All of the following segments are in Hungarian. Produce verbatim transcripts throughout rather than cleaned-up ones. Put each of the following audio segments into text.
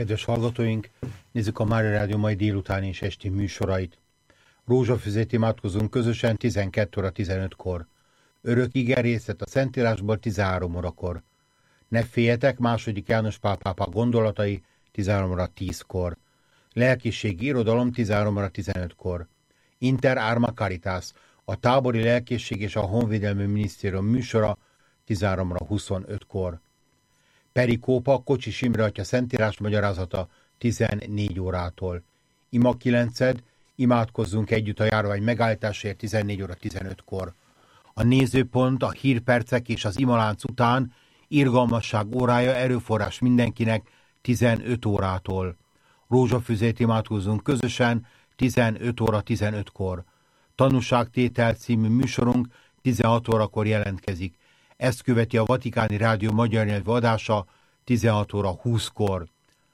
Kedves hallgatóink, nézzük a Mária Rádió mai délutáni és esti műsorait. Rózsafüzét imádkozunk közösen tizenkét óra tizenötkor. Örök ige részlet a Szentírásból tizenhárom órakor. Ne féljetek, második János Pál pápa gondolatai tizenhárom óra tízkor. Lelkiségi irodalom tizenhárom óra tizenötkor. Inter Arma Caritas, a tábori lelkészség és a honvédelmi minisztérium műsora tizenhárom óra huszonötkor. Perikópa, Kocsis Imre atya szentírás magyarázata tizennégy órától. Ima kilenced, imádkozzunk együtt a járvány megállításért tizennégy óra tizenötkor. A nézőpont, a hírpercek és az imalánc után irgalmasság órája, erőforrás mindenkinek tizenöt órától. Rózsafüzét imádkozzunk közösen tizenöt óra tizenötkor. Tanúságtétel című műsorunk tizenhat órakor jelentkezik. Ezt követi a Vatikáni Rádió magyar nyelvű adása tizenhat óra húszkor.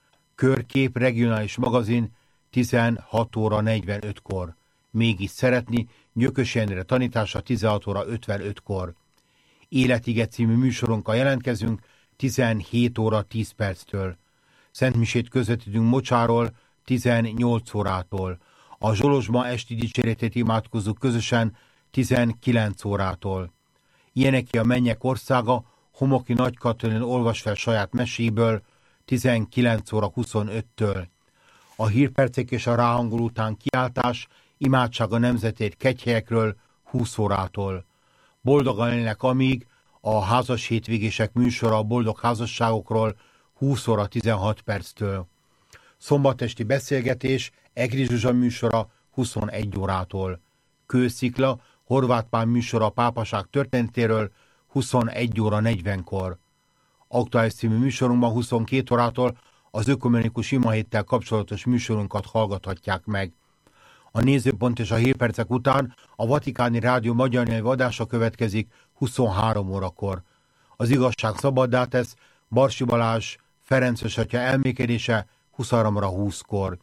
Körkép regionális magazin tizenhat óra negyvenötkor. Mégis szeretni, Nyökös Jenre tanítása tizenhat óra ötvenötkor. Életige című műsorunkkal jelentkezünk tizenhét óra tíz perctől. Szentmisét közvetítünk Mocsáról tizennyolc órától. A Zsolozsma esti dicséretét imádkozzuk közösen tizenkilenc órától. Ilyeneki a mennyek országa, Homoki Nagy Katalin olvas fel saját meséből tizenkilenc óra huszonöttől. A hírpercek és a ráhangol után kiáltás, imádság a nemzetért kegyhelyekről húsz órától. Boldogan élnek amíg, a házas hétvégések műsora a boldog házasságokról húsz óra tizenhat perctől. Szombatesti beszélgetés, Egri Zsuzsa műsora huszonegy órától. Kőszikla, Horváth Pál műsora a pápaság történetéről huszonegy óra negyvenkor. Aktuális című műsorunkban huszonkét órától az ökumenikus imahéttel kapcsolatos műsorunkat hallgathatják meg. A nézőpont és a hírpercek után a Vatikáni Rádió magyar nyelvű adása következik huszonhárom órakor. Az igazság szabaddá tesz, Barsi Balázs Ferences atya elmékedése huszonhárom óra húszkor.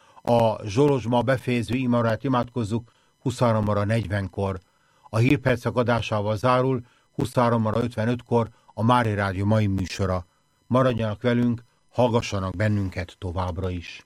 A Zsolozsma befejező imarát imádkozzuk huszonhárom óra negyvenkor. A hírpercek adásával zárul huszonhárom óra ötvenötkor a Mária Rádió mai műsora. Maradjanak velünk, hallgassanak bennünket továbbra is.